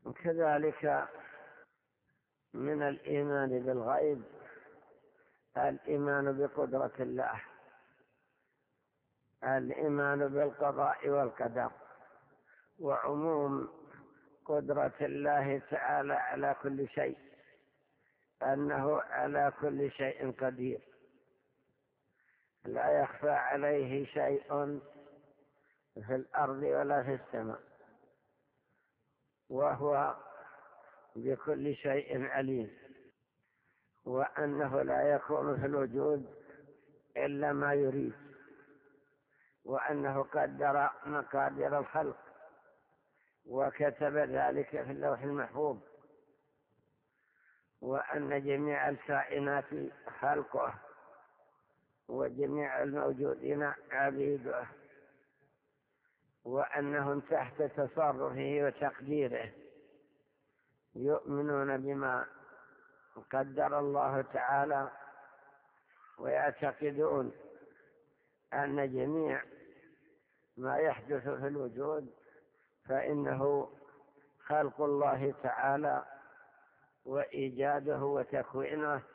كذلك من الإيمان بالغيب الإيمان بقدرة الله، الإيمان بالقضاء والقدر، وعموم قدرة الله تعالى على كل شيء، أنه على كل شيء قدير، لا يخفى عليه شيء في الأرض ولا في السماء، وهو بكل شيء عليم، وأنه لا يكون في الوجود إلا ما يريد، وأنه قدر مقادير الخلق وكتب ذلك في اللوح المحفوظ، وأن جميع الكائنات خلقه وجميع الموجودين عبيده، وأنهم تحت تصرفه وتقديره، يؤمنون بما قدر الله تعالى، ويعتقدون أن جميع ما يحدث في الوجود فإنه خلق الله تعالى وإيجاده وتكوينه